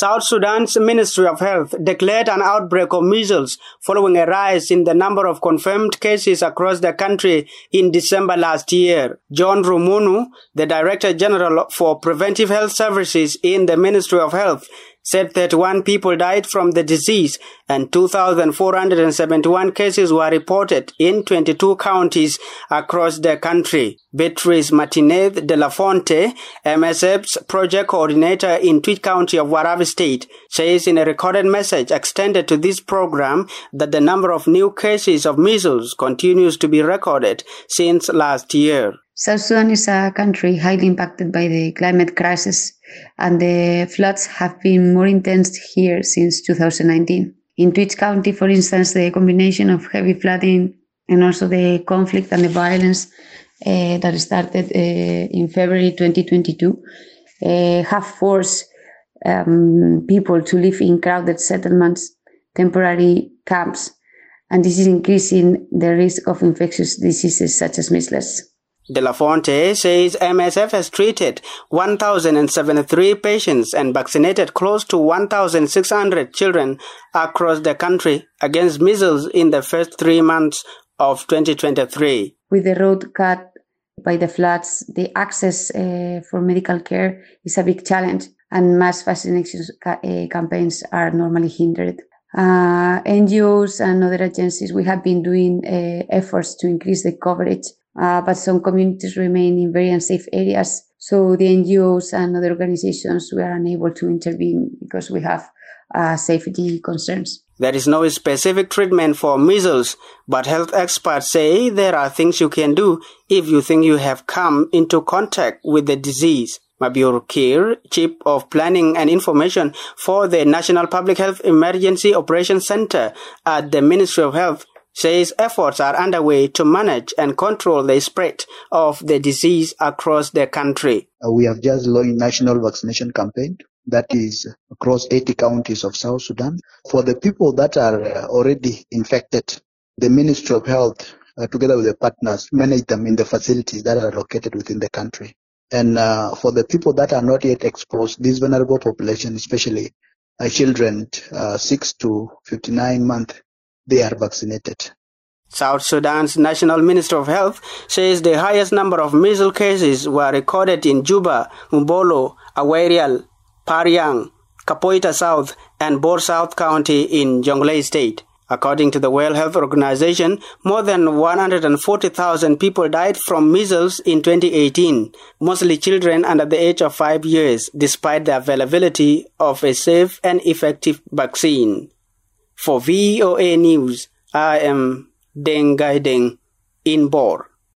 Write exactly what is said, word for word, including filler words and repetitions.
South Sudan's Ministry of Health declared an outbreak of measles following a rise in the number of confirmed cases across the country in December last year. John Rumunu, the Director General for Preventive Health Services in the Ministry of Health, said thirty-one people died from the disease and two thousand four hundred seventy-one cases were reported in twenty-two counties across the country. Beatrice Martinez de la Fonte, M S F's project coordinator in Tweed County of Warabe State, says in a recorded message extended to this program that the number of new cases of measles continues to be recorded since last year. South Sudan is a country highly impacted by the climate crisis, and the floods have been more intense here since two thousand nineteen. In Tweed County, for instance, the combination of heavy flooding and also the conflict and the violence uh, that started uh, in February twenty twenty-two uh, have forced um, people to live in crowded settlements, temporary camps, and this is increasing the risk of infectious diseases such as measles. De La Fonte says M S F has treated one thousand seventy-three patients and vaccinated close to one thousand six hundred children across the country against measles in the first three months of twenty twenty-three. With the road cut by the floods, the access uh, for medical care is a big challenge, and mass vaccination ca- uh, campaigns are normally hindered. Uh, N G Os and other agencies, we have been doing uh, efforts to increase the coverage, uh, but some communities remain in very unsafe areas. So the N G Os and other organizations, we are unable to intervene because we have uh, safety concerns. There is no specific treatment for measles, but health experts say there are things you can do if you think you have come into contact with the disease. Mabur Kir, Chief of Planning and Information for the National Public Health Emergency Operations Center at the Ministry of Health, says efforts are underway to manage and control the spread of the disease across the country. Uh, we have just launched a national vaccination campaign that is across eighty counties of South Sudan. For the people that are uh, already infected, the Ministry of Health, uh, together with the partners, manage them in the facilities that are located within the country. And uh, for the people that are not yet exposed, this vulnerable population, especially uh, children uh, six to fifty-nine months, they are vaccinated. South Sudan's National Minister of Health says the highest number of measles cases were recorded in Juba, Mbolo, Awerial, Pariang, Kapoita South, and Bor South County in Jonglei State. According to the World Health Organization, more than one hundred forty thousand people died from measles in twenty eighteen, mostly children under the age of five years, despite the availability of a safe and effective vaccine. For V O A News, I am Deng Gai Deng in Bor.